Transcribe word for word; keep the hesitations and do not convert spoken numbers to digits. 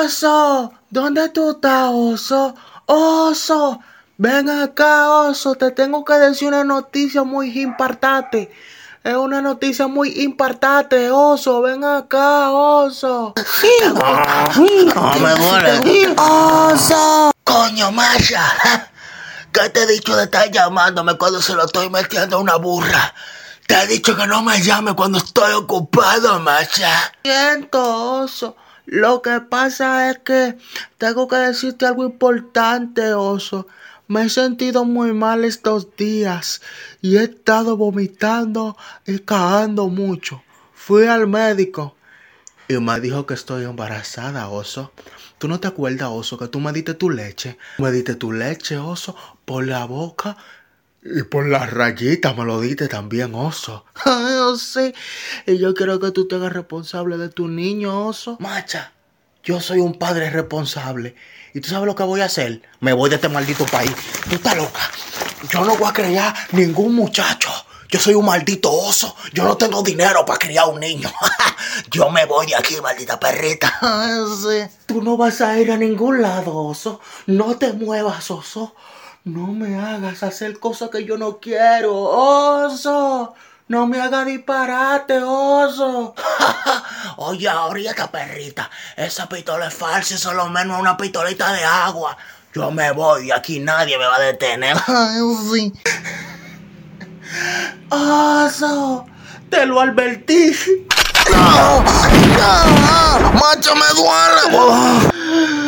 Oso, ¿dónde tú estás, oso? Oso, ven acá, oso, te tengo que decir una noticia muy importante. Es una noticia muy importante, oso, ven acá, oso. No me duele. Oso. Coño, Masha. ¿Qué te he dicho de estar llamándome cuando se lo estoy metiendo a una burra? Te he dicho que no me llame cuando estoy ocupado, Masha. Siento, oso. Lo que pasa es que tengo que decirte algo importante, oso. Me he sentido muy mal estos días y he estado vomitando y cagando mucho. Fui al médico y me dijo que estoy embarazada, oso. ¿Tú no te acuerdas, oso, que tú me diste tu leche? Me diste tu leche, oso, por la boca y por las rayitas me lo diste también, oso. Ay, oh, sí. Y yo quiero que tú te hagas responsable de tu niño, oso. Macha, yo soy un padre responsable. ¿Y tú sabes lo que voy a hacer? Me voy de este maldito país. Tú estás loca. Yo no voy a criar ningún muchacho. Yo soy un maldito oso. Yo no tengo dinero para criar un niño. Yo me voy de aquí, maldita perrita. Ay, sí. Tú no vas a ir a ningún lado, oso. No te muevas, oso. No me hagas hacer cosas que yo no quiero, oso. No me hagas disparate, oso. Oye, ahorita, perrita, esa pistola es falsa y solo menos una pistolita de agua. Yo me voy y aquí nadie me va a detener. Ay, sí. Oso, te lo advertí. ¡No! ¡No! ¡Macho, me duele!